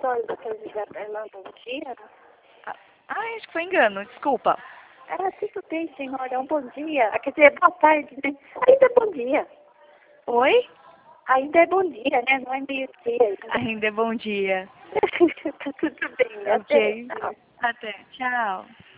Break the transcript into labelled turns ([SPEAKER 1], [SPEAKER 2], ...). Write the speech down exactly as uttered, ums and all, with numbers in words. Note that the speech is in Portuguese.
[SPEAKER 1] escritório da São José Darlan, bom dia.
[SPEAKER 2] Ah, acho que foi engano, desculpa.
[SPEAKER 1] Ah, tudo bem, senhora, um bom dia. Ah, quer dizer, boa tarde, né? Ainda é bom dia.
[SPEAKER 2] Oi?
[SPEAKER 1] Ainda é bom dia, né? Não é meio-dia ainda.
[SPEAKER 2] Ainda é bom dia.
[SPEAKER 1] Tá tudo bem, até.
[SPEAKER 2] Ok.
[SPEAKER 1] Tchau.
[SPEAKER 2] Até. Tchau.